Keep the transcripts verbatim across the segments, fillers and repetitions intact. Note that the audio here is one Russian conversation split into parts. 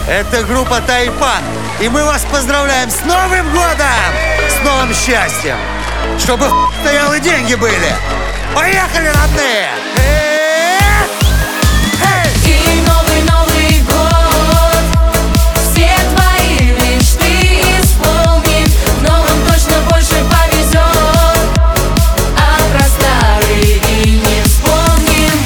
Это группа Тайпан, и мы вас поздравляем с Новым годом! С новым счастьем! Чтобы стоял и деньги были! Поехали, родные! И новый, новый год все твои мечты исполнит. В новом точно больше повезет, а про старые и не вспомним.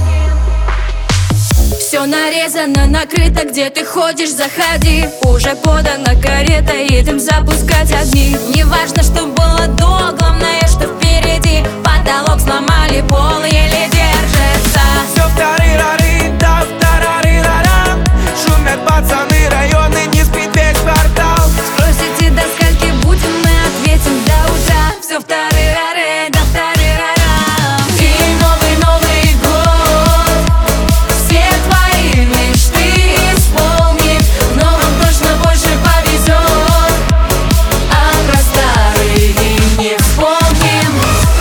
Все нарезано, накрыто, где ты ходишь, заходи. Уже подана карета, едем запускать огни. Не важно, что было до, главное, что впереди. Потолок сломали, пол еле держится. Все втары-рары, да втарары-рара. Шумят пацаны, районы, не спит весь квартал. Спросите, до скольки будем, мы ответим до утра. Все втары-рары, да втары-рара. И новый, новый год все твои мечты исполнит. В новом точно больше повезет, а про старые и не вспомним.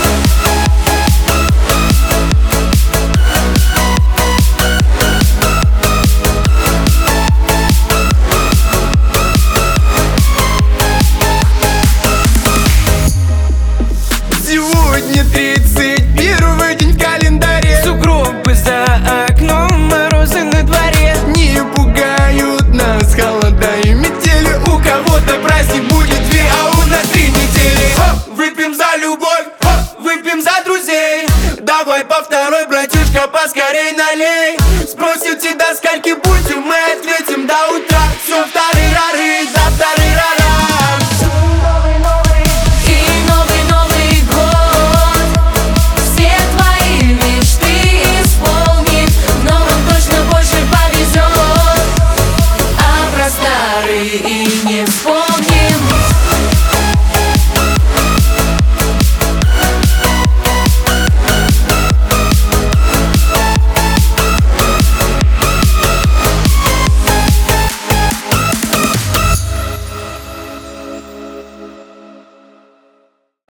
Сегодня тридцать первый день в календаре. Сугробы за окном, морозы на дворе. Не пугают нас холода и метели. У кого-то праздник будет две, а у нас три недели. Хоп, выпьем за любовь, хоп, выпьем за друзей. Давай по второй, братишка, поскорей налей. Спросите, до скольки будем, мы ответим.